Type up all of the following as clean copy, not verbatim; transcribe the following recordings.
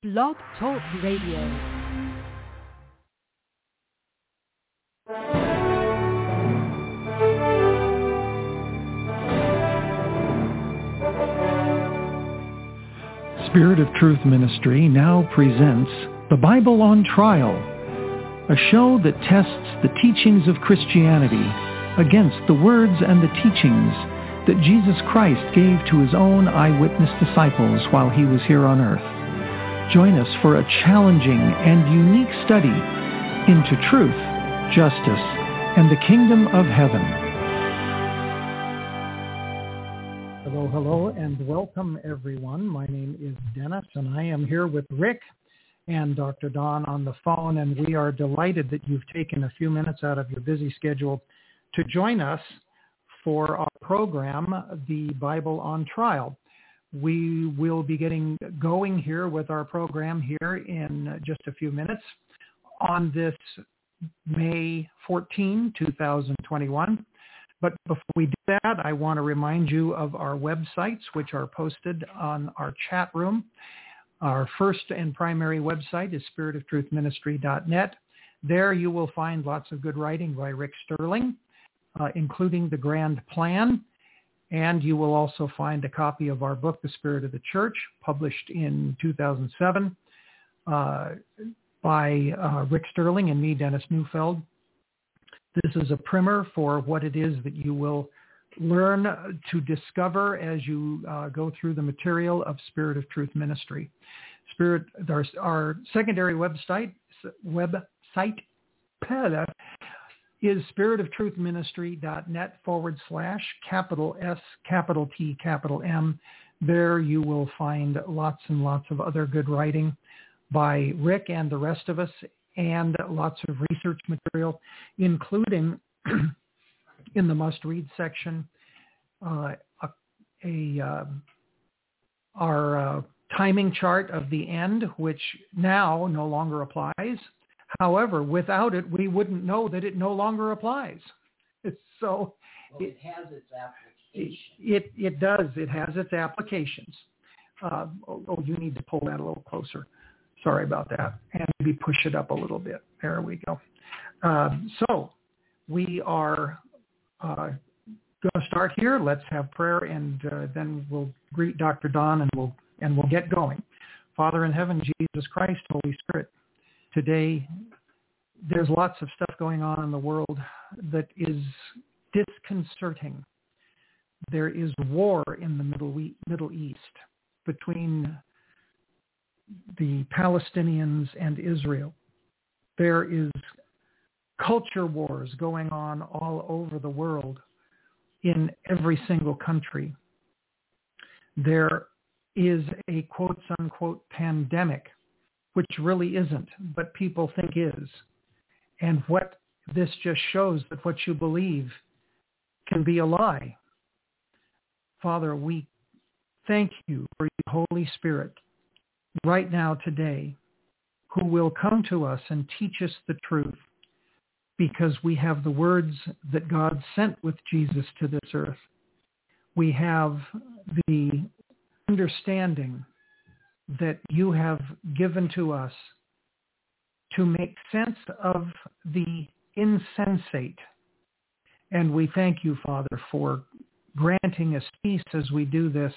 Blog Talk Radio. Spirit of Truth Ministry now presents The Bible on Trial, a show that tests the teachings of Christianity against the words and the teachings that Jesus Christ gave to his own eyewitness disciples while he was here on earth. Join us for a challenging and unique study into truth, justice, and the kingdom of heaven. Hello, and welcome everyone. My name is Dennis, and I am here with Rick and Dr. Don on the phone, and we are delighted that you've taken a few minutes out of your busy schedule to join us for our program, The Bible on Trial. We will be getting going here with our program here in just a few minutes on this May 14, 2021. But before we do that, I want to remind you of our websites, which are posted on our chat room. Our first and primary website is spiritoftruthministry.net. There you will find lots of good writing by Rick Sterling, including The Grand Plan. And you will also find a copy of our book, The Spirit of the Church, published in 2007 by Rick Sterling and me, Dennis Neufeld. This is a primer for what it is that you will learn to discover as you go through the material of Spirit of Truth Ministry. Our secondary website is spiritofTruthMinistry.net/S T M. There you will find lots and lots of other good writing by Rick and the rest of us, and lots of research material, including in the must-read section, our timing chart of the end, which now no longer applies. However, without it, we wouldn't know that it no longer applies. So it has its applications. It does. It has its applications. You need to pull that a little closer. Sorry about that. And maybe push it up a little bit. There we go. So we are going to start here. Let's have prayer, and then we'll greet Dr. Don, and we'll get going. Father in heaven, Jesus Christ, Holy Spirit, today there's lots of stuff going on in the world that is disconcerting. There is war in the Middle East between the Palestinians and Israel. There is culture wars going on all over the world in every single country. There is a quote-unquote pandemic, which really isn't, but people think is. And what this just shows that what you believe can be a lie. Father, we thank you for your Holy Spirit right now today, who will come to us and teach us the truth, because we have the words that God sent with Jesus to this earth. We have the understanding that you have given to us to make sense of the insensate. And we thank you, Father, for granting us peace as we do this,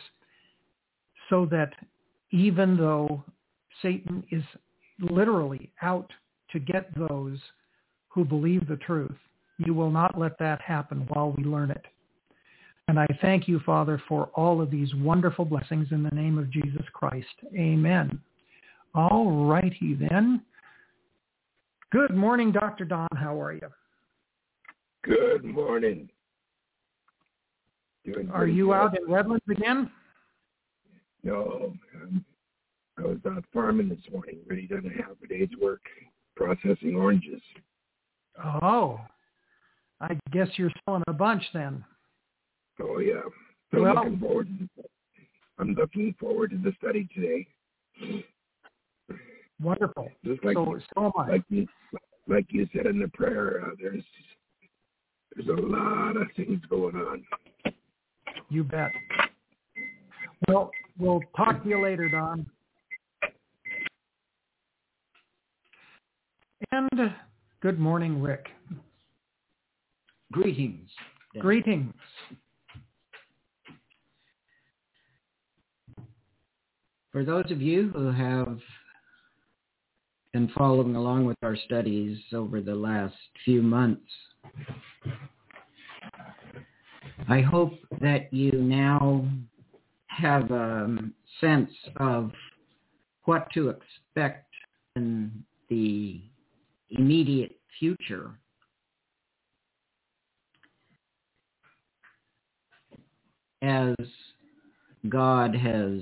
so that even though Satan is literally out to get those who believe the truth, you will not let that happen while we learn it. And I thank you, Father, for all of these wonderful blessings in the name of Jesus Christ. Amen. All righty then. Good morning, Dr. Don. How are you? Good morning. Are you out in Redlands again? No, I was out farming this morning, ready to have a day's work processing oranges. Oh, I guess you're selling a bunch then. Oh, yeah. I'm looking forward to the study today. Wonderful. Just like, so am I. Like you said in the prayer, there's a lot of things going on. You bet. Well, we'll talk to you later, Don. And good morning, Rick. Greetings. Greetings. For those of you who have been following along with our studies over the last few months, I hope that you now have a sense of what to expect in the immediate future. As God has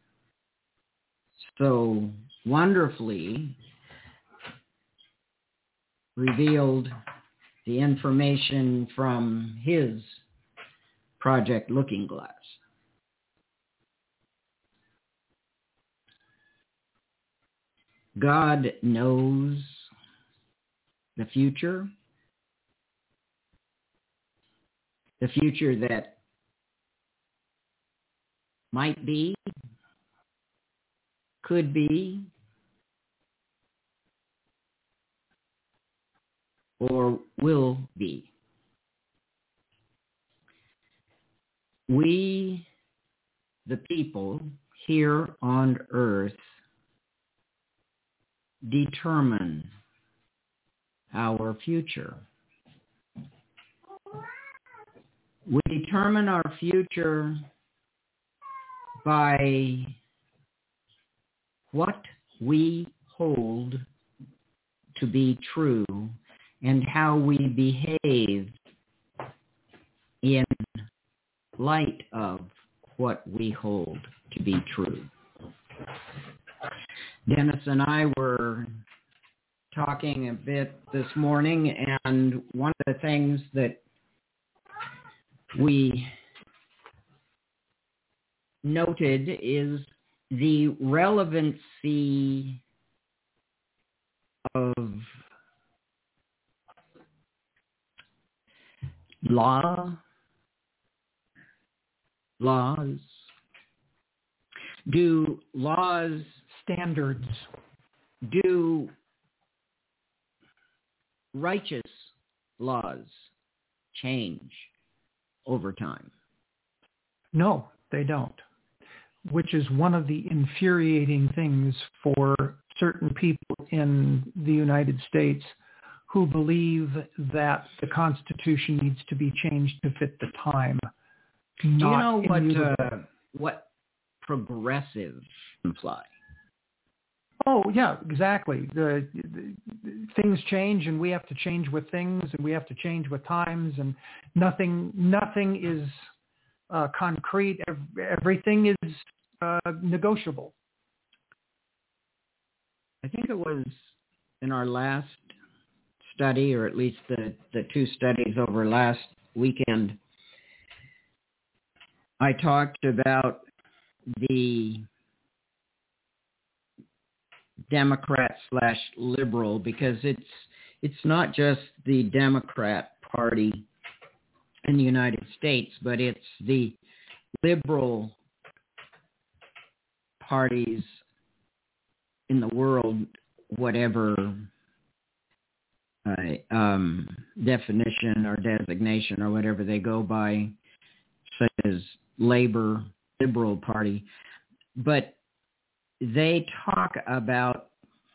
so wonderfully revealed the information from his Project Looking Glass. God knows the future that might be, could be, or will be. We, the people here on earth, determine our future. We determine our future by what we hold to be true and how we behave in light of what we hold to be true. Dennis and I were talking a bit this morning, and one of the things that we noted is the relevancy of laws. Do laws, standards, do righteous laws change over time? No, they don't, which is one of the infuriating things for certain people in the United States who believe that the Constitution needs to be changed to fit the time. Do you know what progressive imply? Oh, yeah, exactly. The things change, and we have to change with things, and we have to change with times, and nothing is concrete. Everything is negotiable. I think it was in our last study, or at least the two studies over last weekend, I talked about the Democrat/liberal, because it's not just the Democrat Party in the United States, but it's the liberal parties in the world, whatever definition or designation or whatever they go by, such as Labor, Liberal Party. But they talk about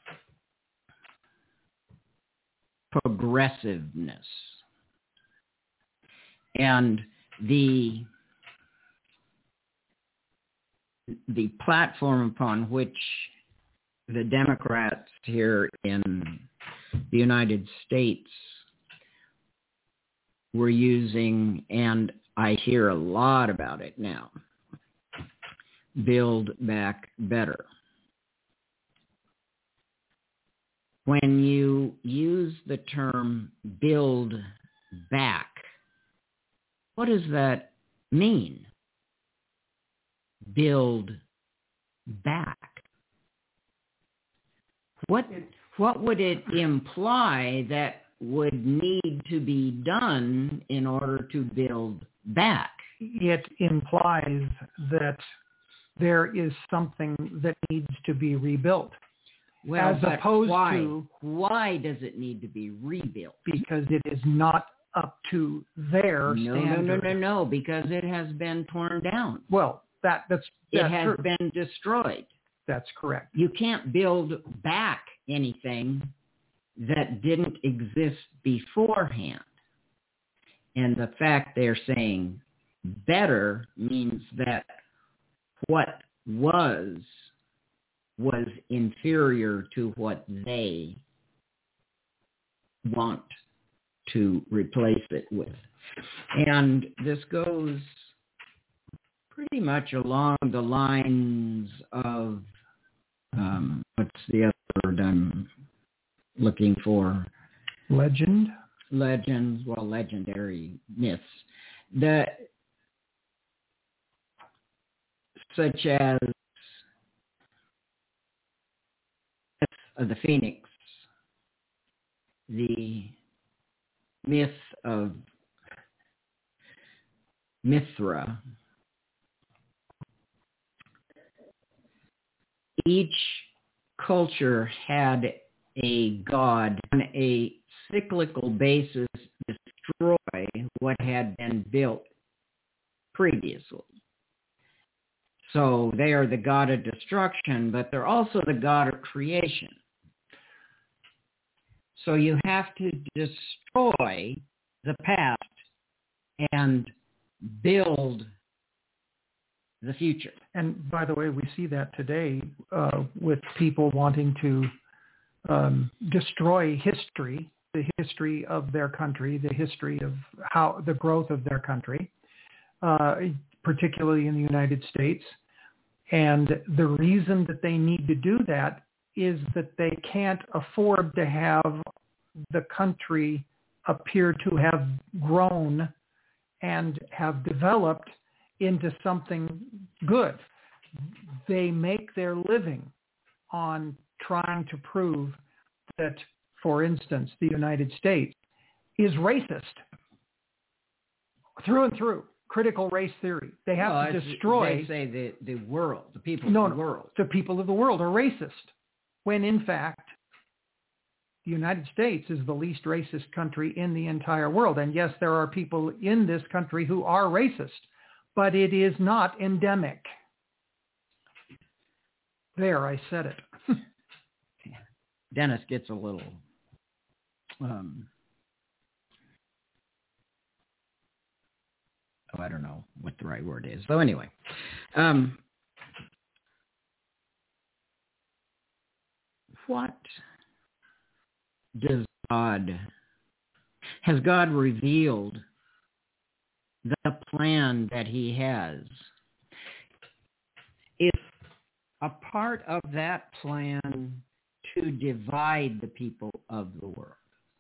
progressiveness. And the platform upon which the Democrats here in the United States were using, and I hear a lot about it now, Build Back Better. When you use the term build back, what does that mean? Build back. What would it imply that would need to be done in order to build back? It implies that there is something that needs to be rebuilt. Well, as but opposed why? to Why does it need to be rebuilt? because it is not up to their standard. No, because it has been torn down. Well, that's It has true. been destroyed. That's correct. You can't build back anything that didn't exist beforehand. And the fact they're saying better means that what was inferior to what they want to replace it with. And this goes pretty much along the lines of, what's the other word I'm looking for? Legend. Legends, well, legendary myths, that such as the Phoenix, the myth of Mithra. Each culture had a god on a cyclical basis destroy what had been built previously. So they are the god of destruction, but they're also the god of creation. So you have to destroy the past and build the future. And by the way, we see that today with people wanting to destroy history, the history of their country, the history of how the growth of their country, particularly in the United States. And the reason that they need to do that is that they can't afford to have the country appear to have grown and have developed into something good. They make their living on trying to prove that, for instance, the United States is racist through and through. Critical race theory. They have to destroy. They say the world, the people of the world. The people of the world are racist, when in fact, the United States is the least racist country in the entire world. And yes, there are people in this country who are racist, but it is not endemic. There, I said it. Dennis gets a little I don't know what the right word is. So anyway, what has God revealed the plan that he has? Is a part of that plan to divide the people of the world.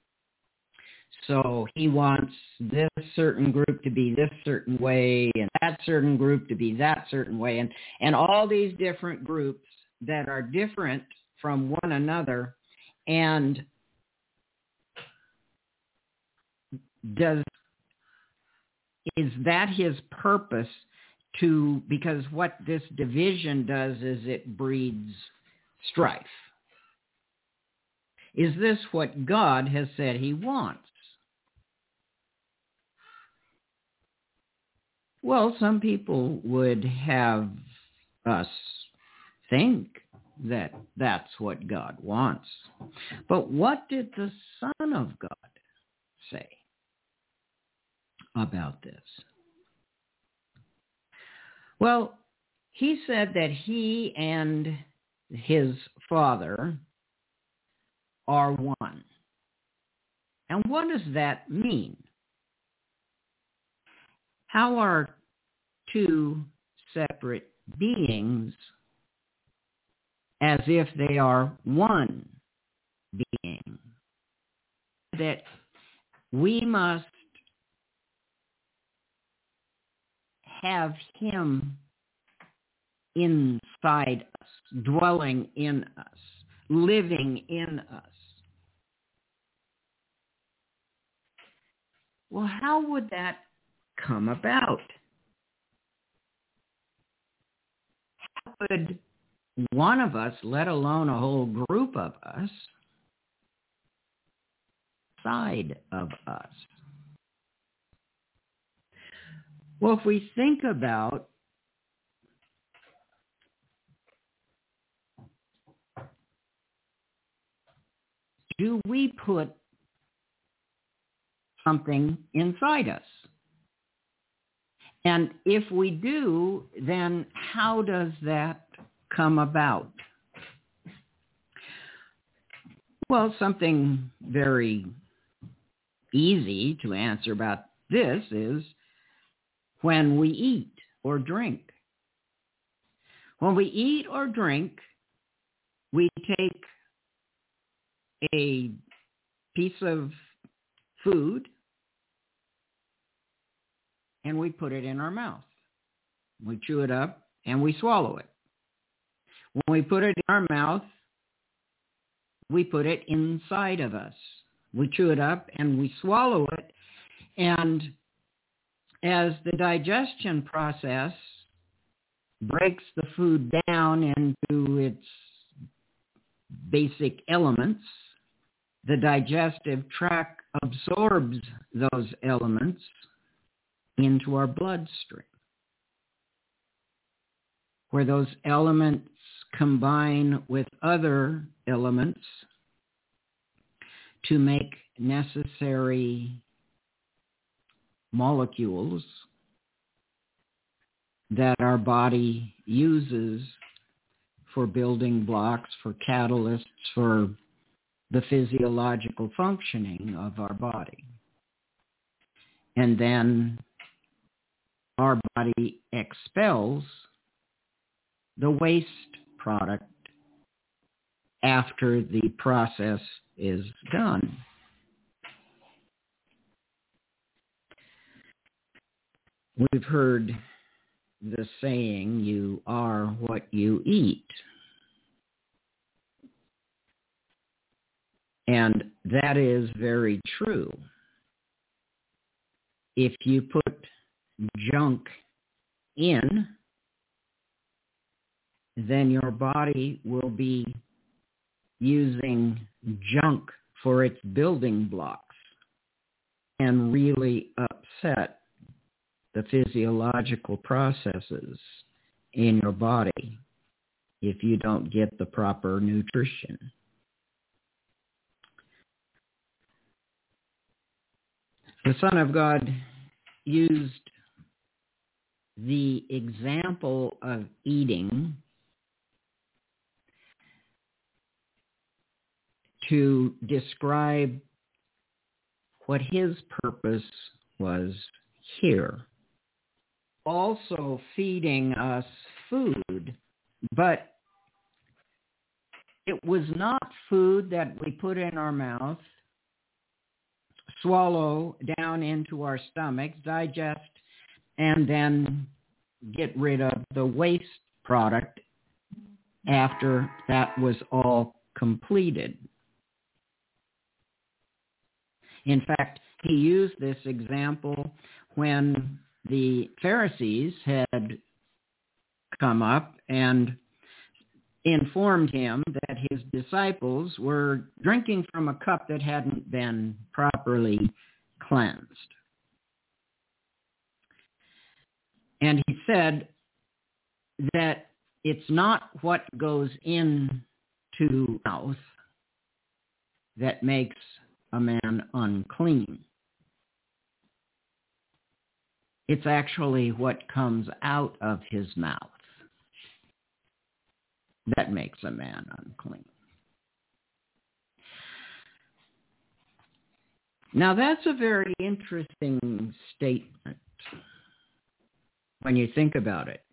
So he wants this certain group to be this certain way and that certain group to be that certain way. And all these different groups that are different from one another. And is that his purpose because what this division does is it breeds strife. Is this what God has said he wants? Well, some people would have us think that that's what God wants. But what did the Son of God say about this? Well, he said that he and his Father are one. And what does that mean? How are two separate beings as if they are one being? That we must have him inside us, dwelling in us, living in us. Well, how would that come about? How could one of us, let alone a whole group of us, side of us. Well, if we think about do we put something inside us? And if we do, then how does that come about? Well, something very easy to answer about this is when we eat or drink. When we eat or drink, we take a piece of food and we put it in our mouth. We chew it up and we swallow it. When we put it in our mouth, we put it inside of us. We chew it up and we swallow it. And as the digestion process breaks the food down into its basic elements, the digestive tract absorbs those elements into our bloodstream, where those elements combine with other elements to make necessary molecules that our body uses for building blocks, for catalysts, for the physiological functioning of our body. And then our body expels the waste product after the process is done. We've heard the saying, you are what you eat. And that is very true. If you put junk in, then your body will be using junk for its building blocks and really upset the physiological processes in your body if you don't get the proper nutrition. The Son of God used the example of eating to describe what his purpose was here. Also feeding us food, but it was not food that we put in our mouth, swallow down into our stomachs, digest, and then get rid of the waste product after that was all completed. In fact, he used this example when the Pharisees had come up and informed him that his disciples were drinking from a cup that hadn't been properly cleansed. And he said that it's not what goes into the mouth that makes a man unclean. It's actually what comes out of his mouth that makes a man unclean. Now that's a very interesting statement when you think about it.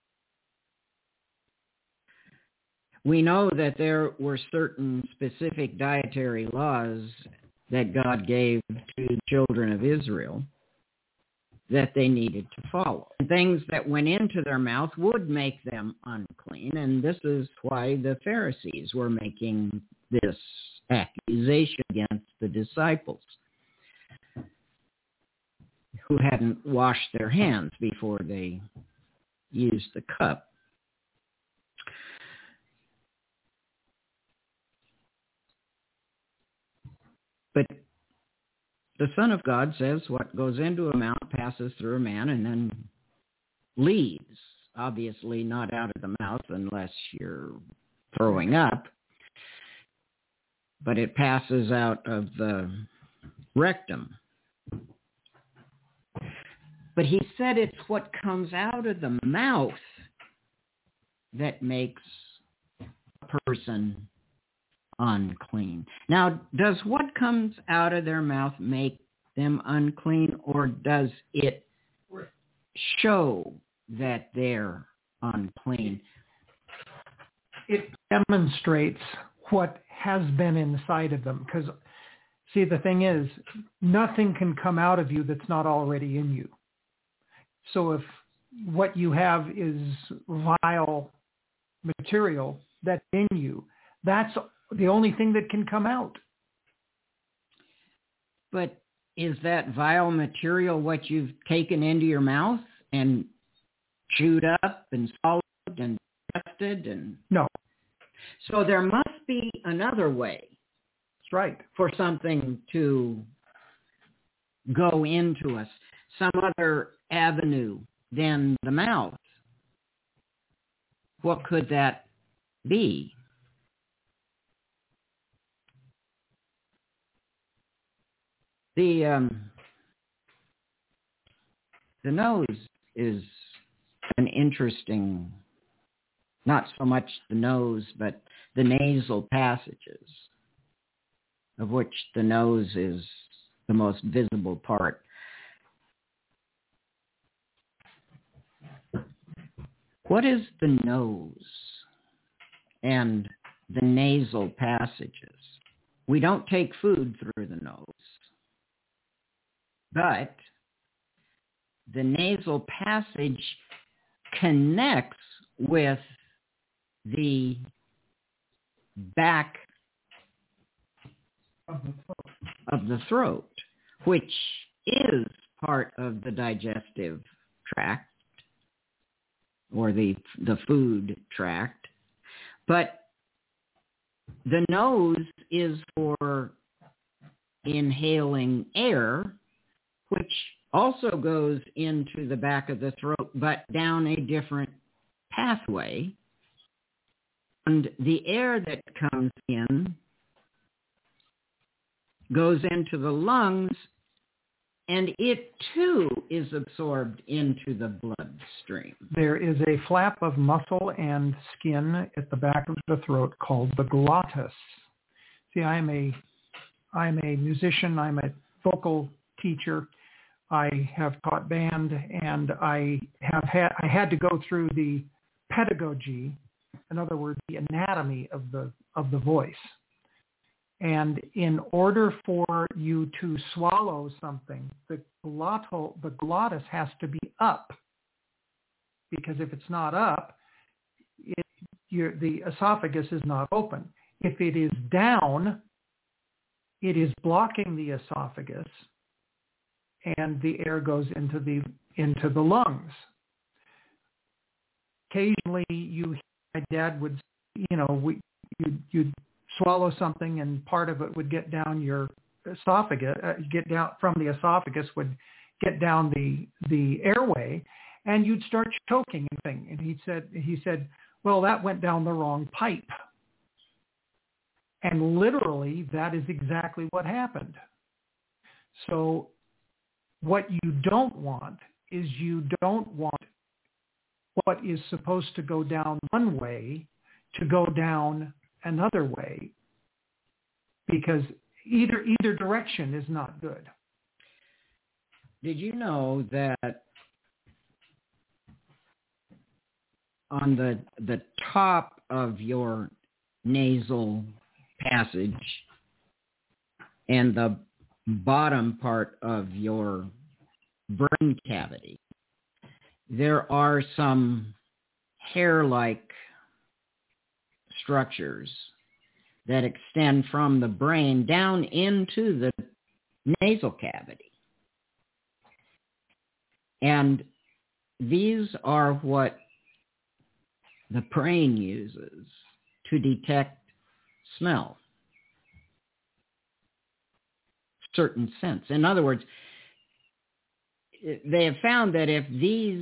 We know that there were certain specific dietary laws that God gave to the children of Israel that they needed to follow. And things that went into their mouth would make them unclean, and this is why the Pharisees were making this accusation against the disciples who hadn't washed their hands before they used the cup. But the Son of God says what goes into a mouth passes through a man and then leaves. Obviously not out of the mouth unless you're throwing up, but it passes out of the rectum. But he said it's what comes out of the mouth that makes a person unclean. Now, does what comes out of their mouth make them unclean, or does it show that they're unclean? It demonstrates what has been inside of them. Because, see, the thing is, nothing can come out of you that's not already in you. So if what you have is vile material that's in you, that's the only thing that can come out. But is that vile material what you've taken into your mouth and chewed up and swallowed and digested? And no. So there must be another way. That's right. For something to go into us, some other avenue than the mouth. What could that be? The nose is an interesting, not so much the nose, but the nasal passages, of which the nose is the most visible part. What is the nose and the nasal passages? We don't take food through the nose, but the nasal passage connects with the back of the throat, which is part of the digestive tract or the food tract. But the nose is for inhaling air, which also goes into the back of the throat, but down a different pathway. And the air that comes in goes into the lungs, and it too is absorbed into the bloodstream. There is a flap of muscle and skin at the back of the throat called the glottis. See, I'm a musician. I'm a vocal teacher. I have taught band, and I had to go through the pedagogy, in other words, the anatomy of the voice. And in order for you to swallow something, the glottis has to be up, because if it's not up, the esophagus is not open. If it is down, it is blocking the esophagus, and the air goes into the lungs. Occasionally, my dad would, you'd swallow something, and part of it would get down your esophagus, get down from the esophagus, would get down the airway, and you'd start choking and thing. And he said, well, that went down the wrong pipe. And literally, that is exactly what happened. So what you don't want is you don't want what is supposed to go down one way to go down another way, because either direction is not good. Did you know that on the top of your nasal passage and the bottom part of your brain cavity, there are some hair-like structures that extend from the brain down into the nasal cavity. And these are what the brain uses to detect smell. certain sense. In other words, they have found that if these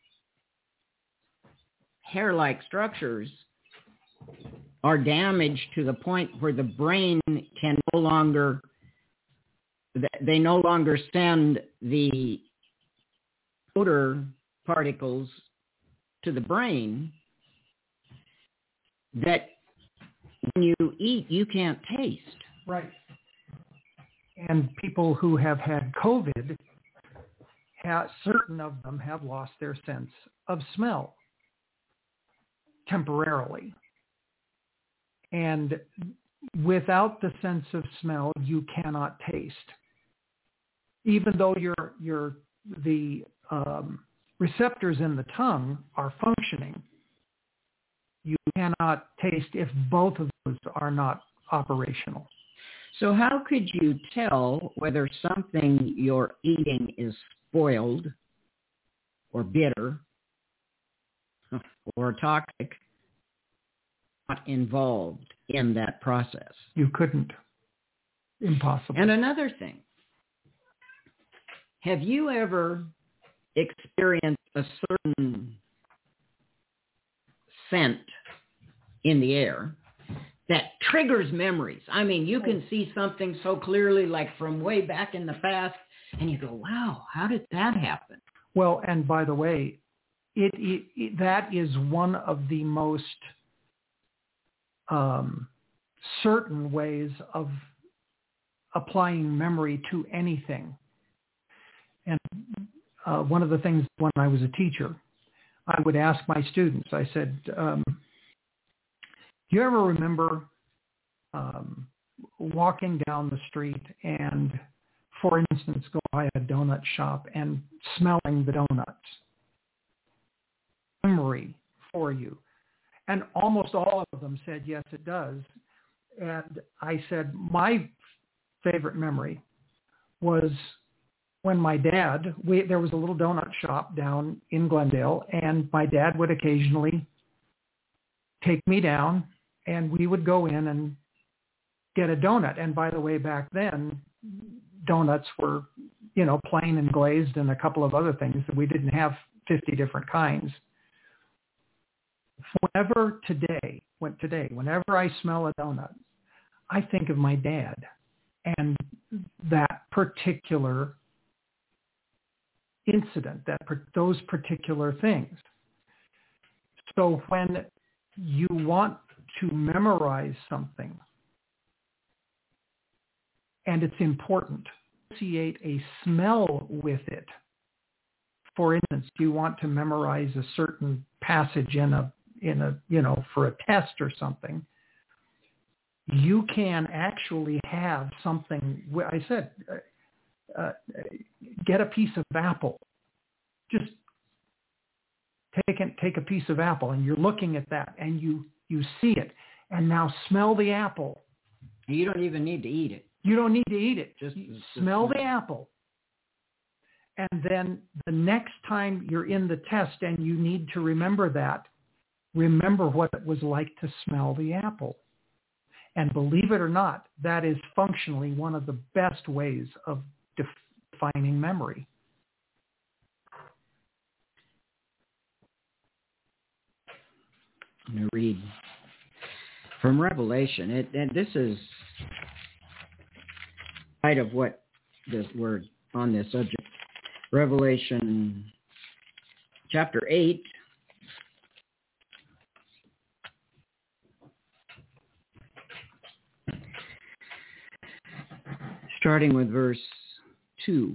hair-like structures are damaged to the point where the brain can no longer, they no longer send the odor particles to the brain, that when you eat, you can't taste. Right. And people who have had COVID, certain of them have lost their sense of smell temporarily. And without the sense of smell, you cannot taste. Even though the receptors in the tongue are functioning, you cannot taste if both of those are not operational. So how could you tell whether something you're eating is spoiled or bitter or toxic, not involved in that process? You couldn't. Impossible. And another thing, have you ever experienced a certain scent in the air that triggers memories? I mean, you can see something so clearly, like from way back in the past, and you go, wow, how did that happen? Well, and by the way, that is one of the most certain ways of applying memory to anything. And one of the things when I was a teacher, I would ask my students, I said, do you ever remember walking down the street and, for instance, go by a donut shop and smelling the donuts? Memory for you. And almost all of them said, yes, it does. And I said, my favorite memory was when my dad, there was a little donut shop down in Glendale, and my dad would occasionally take me down, and we would go in and get a donut. And by the way, back then, donuts were, plain and glazed and a couple of other things. We didn't have 50 different kinds. Whenever I smell a donut, I think of my dad and that particular incident, those particular things. So when you want to memorize something, and it's important, associate a smell with it. For instance, you want to memorize a certain passage in a for a test or something, you can actually have something. I said, get a piece of apple. Just take a piece of apple, and you're looking at that, and you see it, and now smell the apple. You don't even need to eat it. You don't need to eat it. Just smell the apple. And then the next time you're in the test and you need to remember what it was like to smell the apple. And believe it or not, that is functionally one of the best ways of defining memory. I'm going to read from Revelation. And this is part of what this word on this subject. Revelation chapter 8. Starting with verse 2.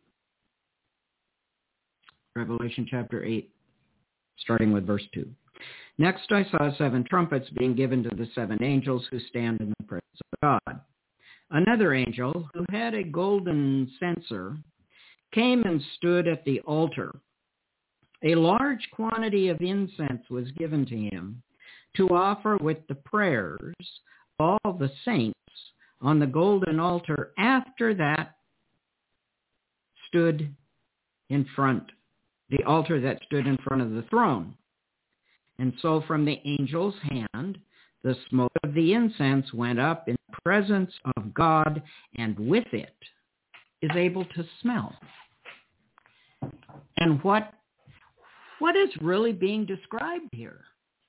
Revelation chapter 8, starting with verse 2. Next I saw 7 trumpets being given to the 7 angels who stand in the presence of God. Another angel, who had a golden censer, came and stood at the altar. A large quantity of incense was given to him to offer with the prayers of all the saints on the golden altar. After that stood in front, the altar that stood in front of the throne. And so from the angel's hand, the smoke of the incense went up in the presence of God, and with it is able to smell. And what is really being described here?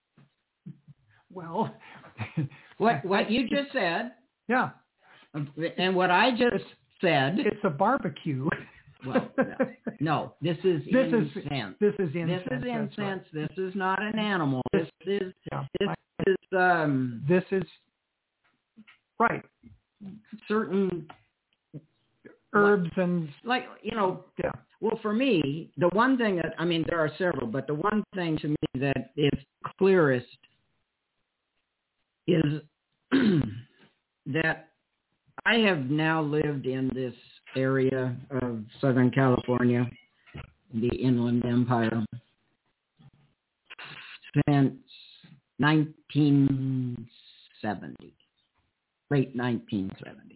Well, what you just said, yeah, and what I just said. It's a barbecue. Well, no, this is incense. This is incense. This is incense. Right. This is not an animal. This is right. Certain herbs and Yeah. Well, for me, the one thing that there are several, but the one thing to me that is clearest is that I have now lived in this area of Southern California, the Inland Empire, since 1970, late 1970.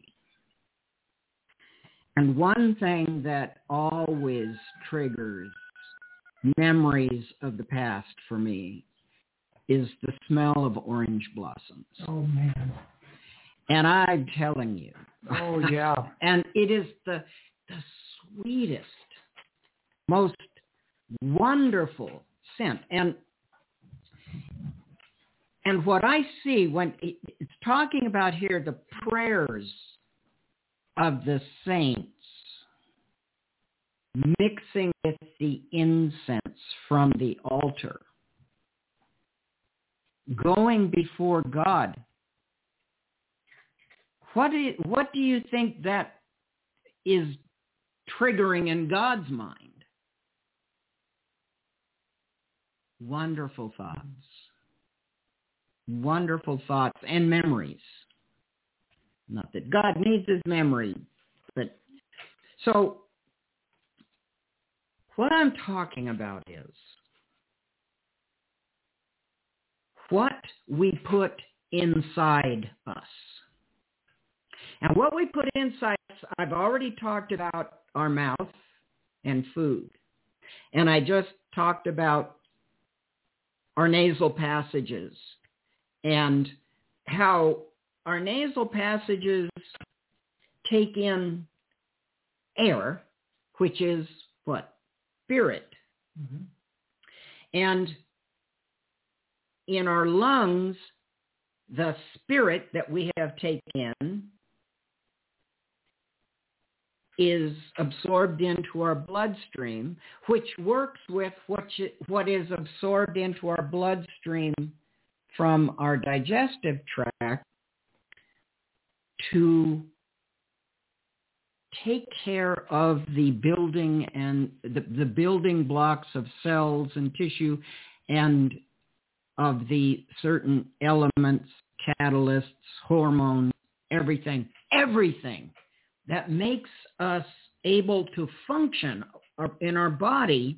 And one thing that always triggers memories of the past for me is the smell of orange blossoms. Oh, man. And I'm telling you. Oh, yeah. And it is the sweetest, most wonderful scent. And what I see when it's talking about here, the prayers of the saints mixing with the incense from the altar, going before God. What do you think that is triggering in God's mind? Wonderful thoughts and memories. Not that God needs his memory, but so what I'm talking about is what we put inside us. And what we put inside us, I've already talked about our mouth and food. And I just talked about our nasal passages and how our nasal passages take in air, which is what? Spirit. Mm-hmm. And in our lungs, the spirit that we have taken in is absorbed into our bloodstream, which works with what is absorbed into our bloodstream from our digestive tract to take care of the building and the building blocks of cells and tissue and of the certain elements, catalysts, hormones, everything that makes us able to function in our body,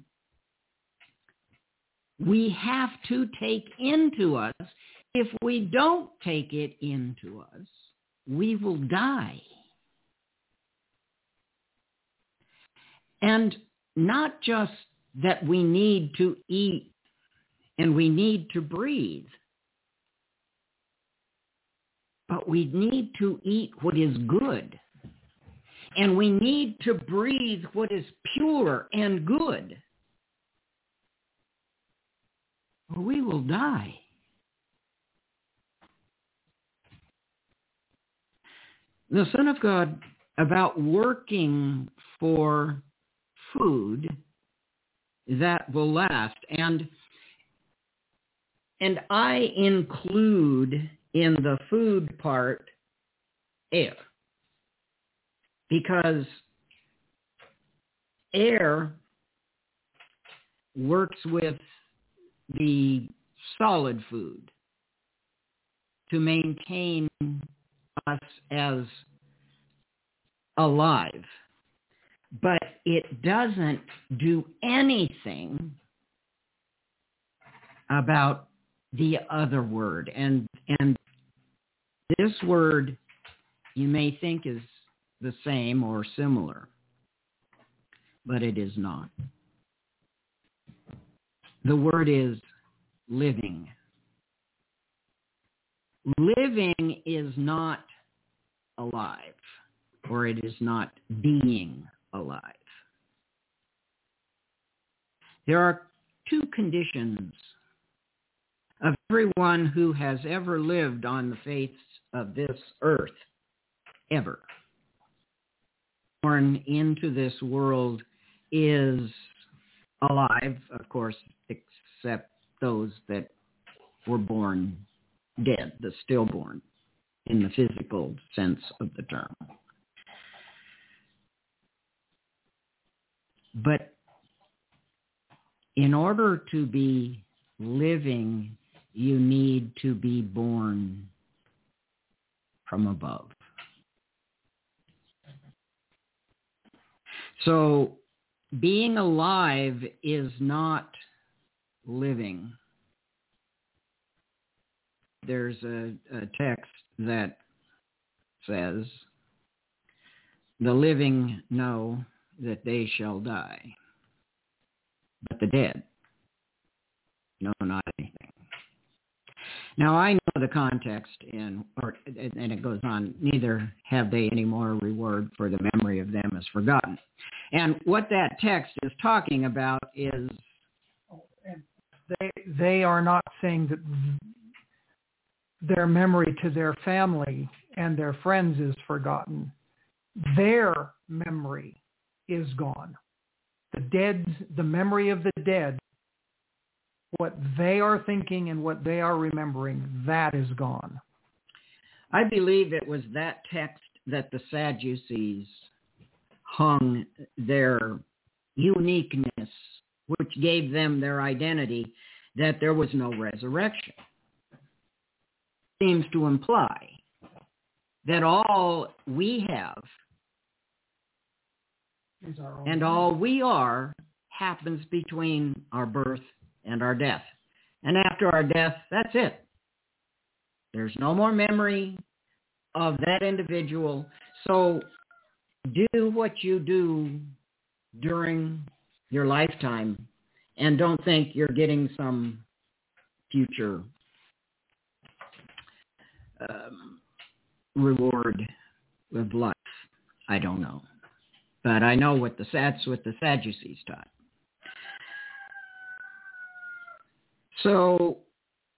we have to take into us. If we don't take it into us, we will die. And not just that we need to eat and we need to breathe, but we need to eat what is good. And we need to breathe what is pure and good, or we will die. The Son of God, about working for food that will last. And I include in the food part air. Because air works with the solid food to maintain us as alive. But it doesn't do anything about the other word. And this word you may think is the same or similar, but it is not. The word is living. Living is not alive. or it is not being alive. There are two conditions of everyone who has ever lived on the face of this earth, ever. Born into this world is alive, of course, except those that were born dead, the stillborn, in the physical sense of the term. But in order to be living, you need to be born from above. So being alive is not living. There's a text that says, "The living know that they shall die, but the dead know not anything." Now I know the context and it goes on, "Neither have they any more reward, for the memory of them is forgotten." And what that text is talking about is they are not saying that their memory to their family and their friends is forgotten. Their memory is gone. The memory of the dead, what they are thinking and what they are remembering, that is gone. I believe it was that text that the Sadducees hung their uniqueness, which gave them their identity, that there was no resurrection. Seems to imply that all we have and all we are happens between our birth and our death. And after our death, that's it. There's no more memory of that individual. So do what you do during your lifetime and don't think you're getting some future reward of life. I don't know. But I know what the Sadducees taught. So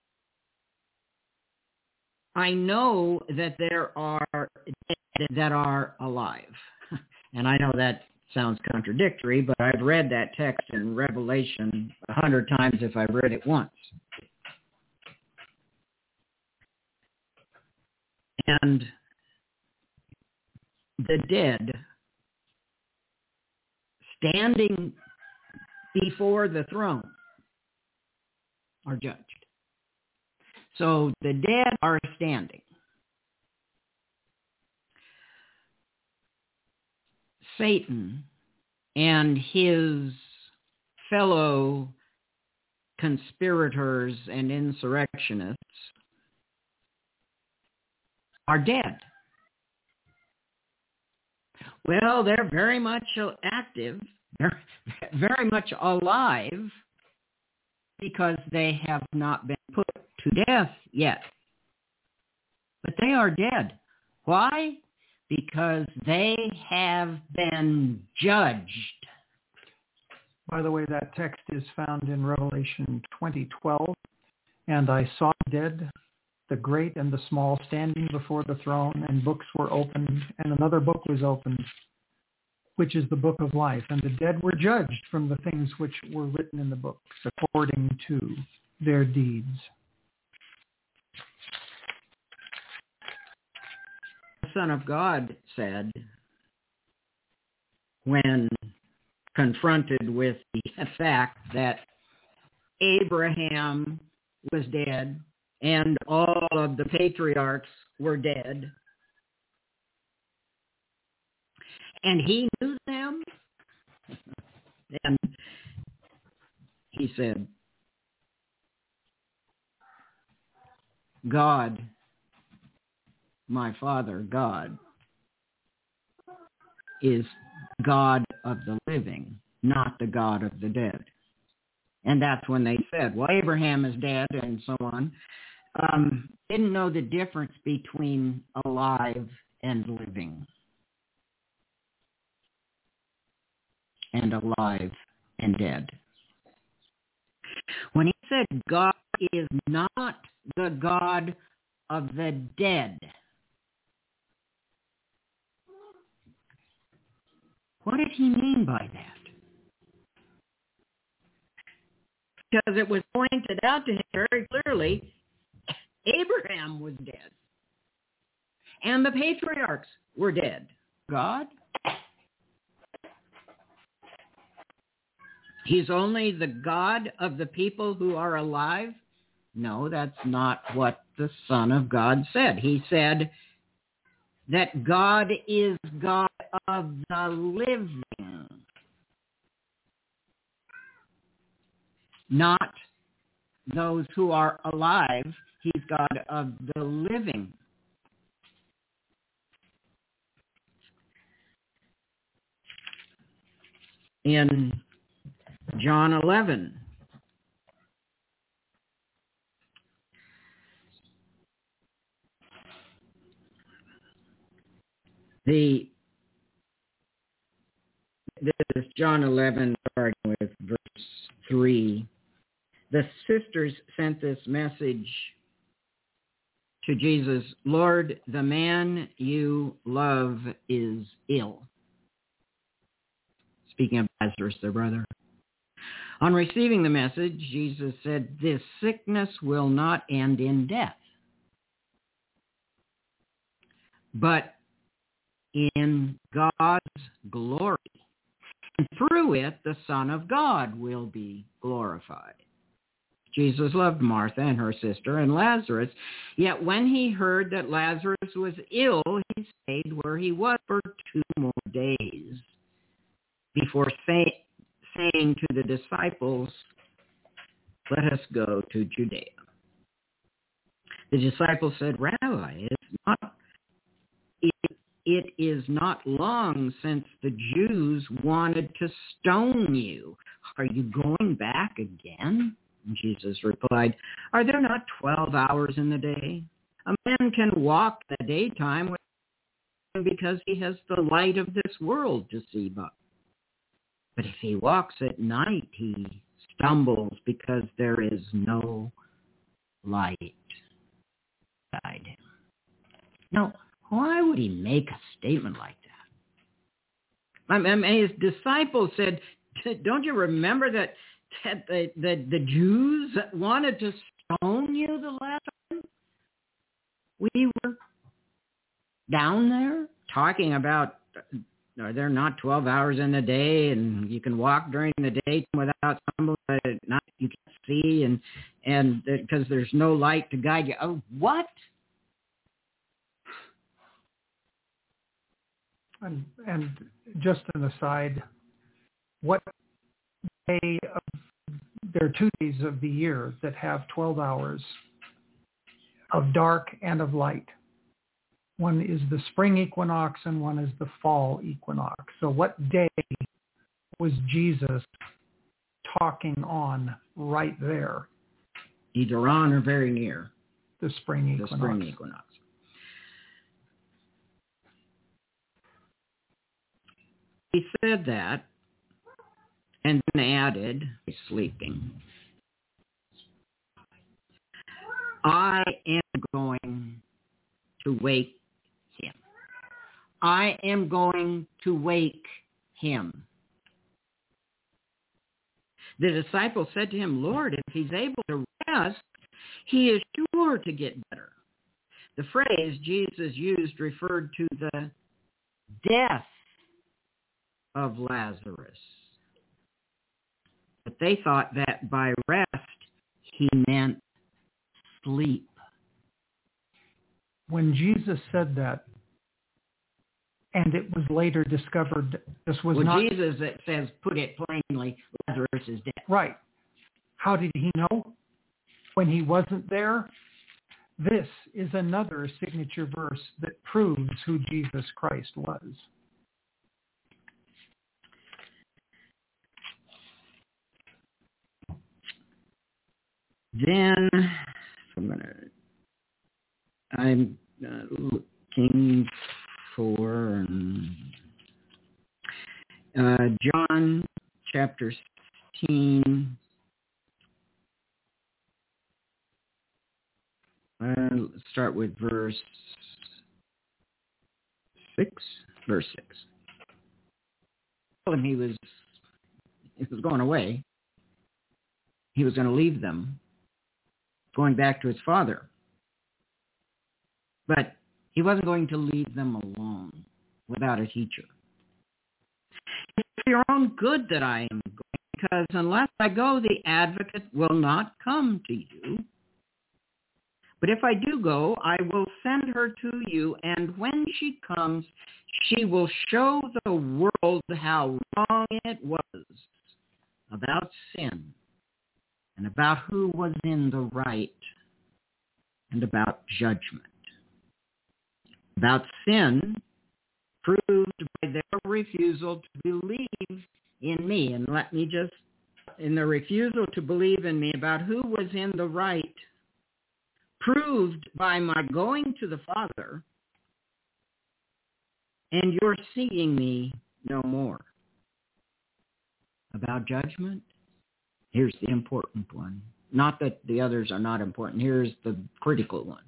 I know that there are dead that are alive. And I know that sounds contradictory, but I've read that text in Revelation 100 times if I've read it once. And the dead standing before the throne are judged. So the dead are standing. Satan and his fellow conspirators and insurrectionists are dead. Well, they're very much active, they're very much alive, because they have not been put to death yet. But they are dead. Why? Because they have been judged. By the way, that text is found in Revelation 20:12. And I saw dead, the great and the small, standing before the throne, and books were opened, and another book was opened, which is the book of life. And the dead were judged from the things which were written in the books according to their deeds. The Son of God said, when confronted with the fact that Abraham was dead and all of the patriarchs were dead, and he knew them, and he said, God, my Father, God, is God of the living, not the God of the dead. And that's when they said, well, Abraham is dead and so on. Didn't know the difference between alive and living. and alive and dead. When he said God is not the God of the dead, what did he mean by that? Because it was pointed out to him very clearly, Abraham was dead. And the patriarchs were dead. God? He's only the God of the people who are alive? No, that's not what the Son of God said. He said that God is God of the living, not those who are alive. He's God of the living. In John 11, this is John 11, starting with verse 3. The sisters sent this message to Jesus: Lord, the man you love is ill. Speaking of Lazarus, their brother. On receiving the message, Jesus said, this sickness will not end in death, but in God's glory. And through it, the Son of God will be glorified. Jesus loved Martha and her sister and Lazarus, yet when he heard that Lazarus was ill, he stayed where he was for 2 more days before saying to the disciples, let us go to Judea. The disciples said, Rabbi, it is not long since the Jews wanted to stone you. Are you going back again? And Jesus replied, are there not 12 hours in the day? A man can walk in the daytime because he has the light of this world to see by. But if he walks at night, he stumbles because there is no light beside him. Now, why would he make a statement like that? I mean, his disciples said, don't you remember that the Jews wanted to stone you the last time we were down there talking about, are there not 12 hours in the day and you can walk during the day without stumbling, but at night you can't see and because there's no light to guide you. Oh, what? And just an aside, what day there are 2 days of the year that have 12 hours of dark and of light. One is the spring equinox and one is the fall equinox. So what day was Jesus talking on right there? Either on or very near. The spring equinox. The spring equinox. He said that and then added, sleeping, I am going to wake him. I am going to wake him. The disciples said to him, Lord, if he's able to rest, he is sure to get better. The phrase Jesus used referred to the death of Lazarus. But they thought that by rest, he meant sleep. When Jesus said that, and it was later discovered this was not... Well, Jesus, it says, put it plainly, Lazarus is dead. Right. How did he know when he wasn't there? This is another signature verse that proves who Jesus Christ was. Then I'm looking for John chapter 16. Let's start with verse 6. Verse 6. Told him he was going away. He was going to leave them, going back to his Father. But he wasn't going to leave them alone without a teacher. It's for your own good that I am going, because unless I go, the advocate will not come to you. But if I do go, I will send her to you, and when she comes, she will show the world how wrong it was about sin, and about who was in the right, and about judgment. About sin, proved by their refusal to believe in me. And let me just, in the refusal to believe in me, about who was in the right, proved by my going to the Father, and you're seeing me no more. About judgment, here's the important one. Not that the others are not important. Here's the critical one.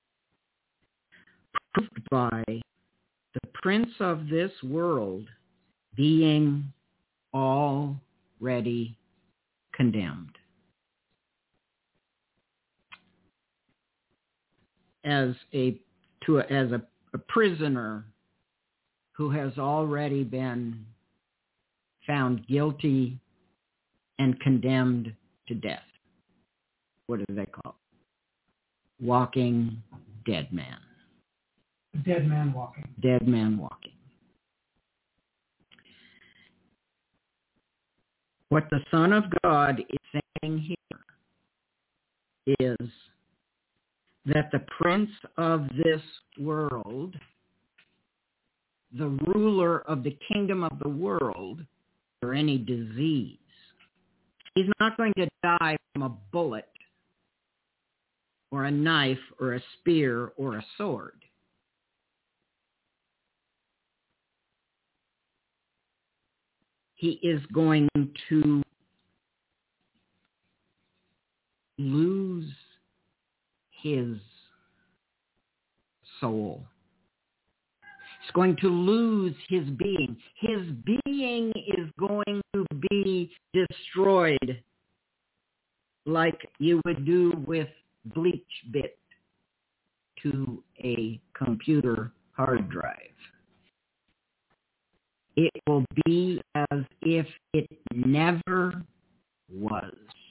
Proved by the prince of this world being already condemned. As a prisoner who has already been found guilty and condemned to death. What do they call it? Walking dead man. Dead man walking. Dead man walking. What the Son of God is saying here is that the prince of this world, the ruler of the kingdom of the world, or any disease, he's not going to die from a bullet or a knife or a spear or a sword. He is going to lose his soul. He's going to lose his being. His being is going to be destroyed like you would do with bleach bit to a computer hard drive. It will be as if it never was.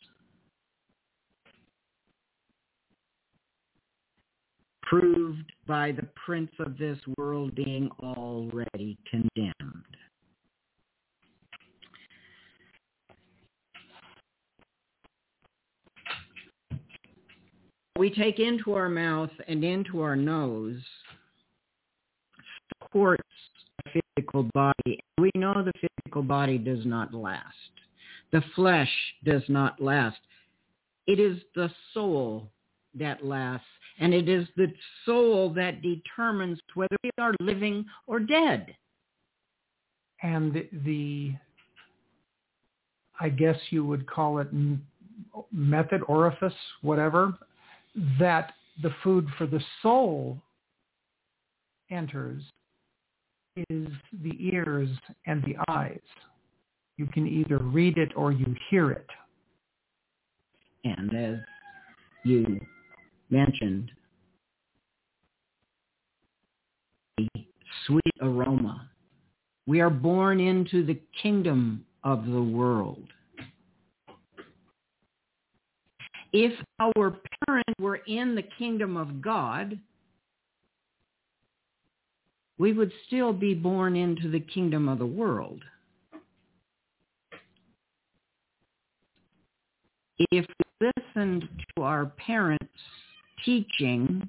Proved by the prince of this world being already condemned. We take into our mouth and into our nose supports the physical body. We know the physical body does not last. The flesh does not last. It is the soul that lasts, and it is the soul that determines whether we are living or dead. And I guess you would call it method, orifice, whatever, that the food for the soul enters is the ears and the eyes. You can either read it or you hear it. And as you mentioned, a sweet aroma. We are born into the kingdom of the world. If our parents were in the kingdom of God, we would still be born into the kingdom of the world. If we listened to our parents' teaching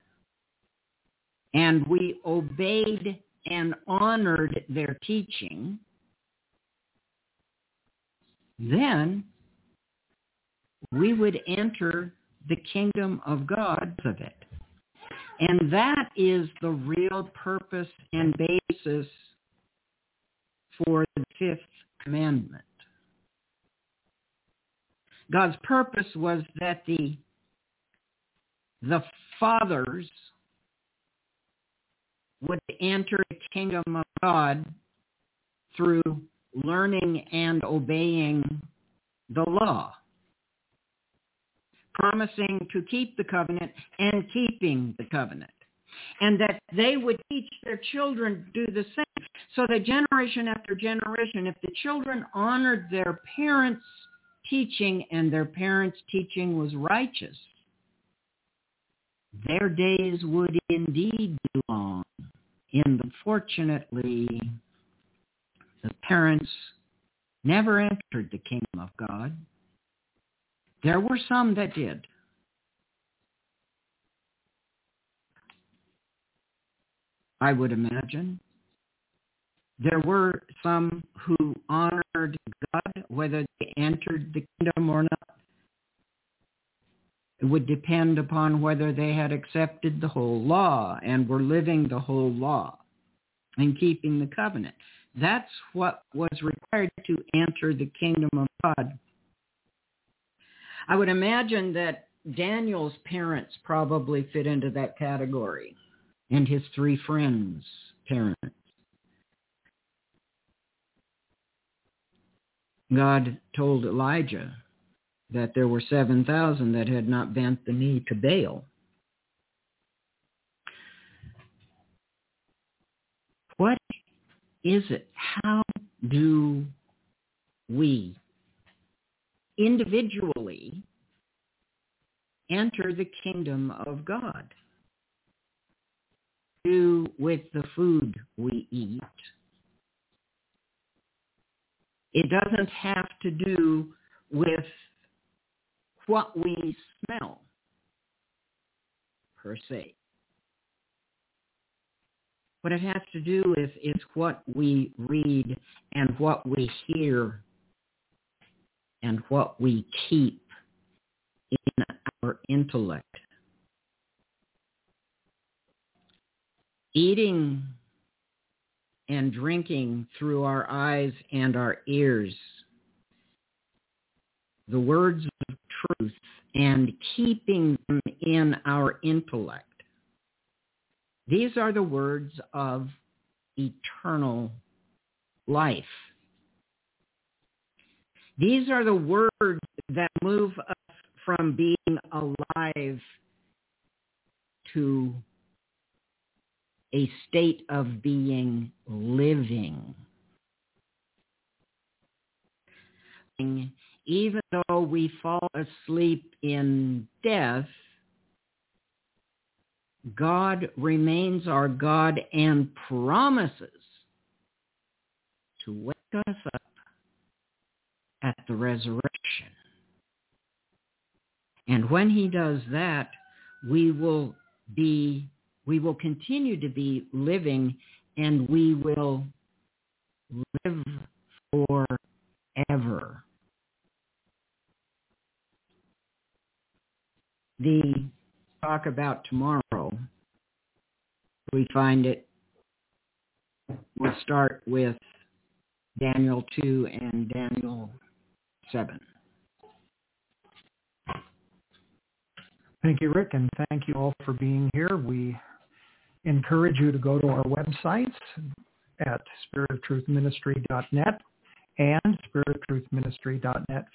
and we obeyed and honored their teaching, then we would enter the kingdom of God of it. And that is the real purpose and basis for the fifth commandment. God's purpose was that the fathers would enter the kingdom of God through learning and obeying the law, promising to keep the covenant and keeping the covenant, and that they would teach their children to do the same, so that generation after generation, if the children honored their parents' teaching and their parents' teaching was righteous, their days would indeed be long. And unfortunately, the parents never entered the kingdom of God. There were some that did. I would imagine. There were some who honored God, whether they entered the kingdom or not. It would depend upon whether they had accepted the whole law and were living the whole law and keeping the covenant. That's what was required to enter the kingdom of God. I would imagine that Daniel's parents probably fit into that category, and his three friends' parents. God told Elijah that there were 7,000 that had not bent the knee to Baal. What is it? How do we individually enter the kingdom of God? Do with the food we eat. It doesn't have to do with what we smell, per se. What it has to do with is what we read and what we hear and what we keep in our intellect. Eating and drinking through our eyes and our ears the words of truth and keeping them in our intellect. These are the words of eternal life. These are the words that move us from being alive to a state of being living. Even though we fall asleep in death, God remains our God and promises to wake us up at the resurrection. And when he does that, we will continue to be living, and we will live forever. The talk about tomorrow, we find it, we'll start with Daniel 2 and Daniel 7. Thank you, Rick, and thank you all for being here. We encourage you to go to our websites at spiritofTruthMinistry.net and spiritofTruthMinistry.net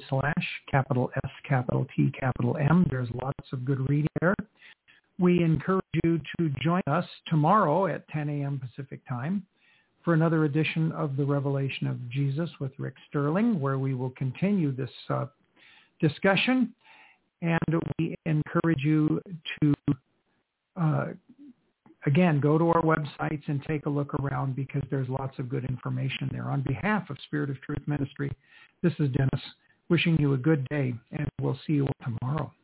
/S_T_M. There's lots of good reading there. We encourage you to join us tomorrow at 10 a.m. Pacific time for another edition of The Revelation of Jesus with Rick Sterling, where we will continue this discussion. And we encourage you to, again, go to our websites and take a look around, because there's lots of good information there. On behalf of Spirit of Truth Ministry, this is Dennis, wishing you a good day, and we'll see you tomorrow.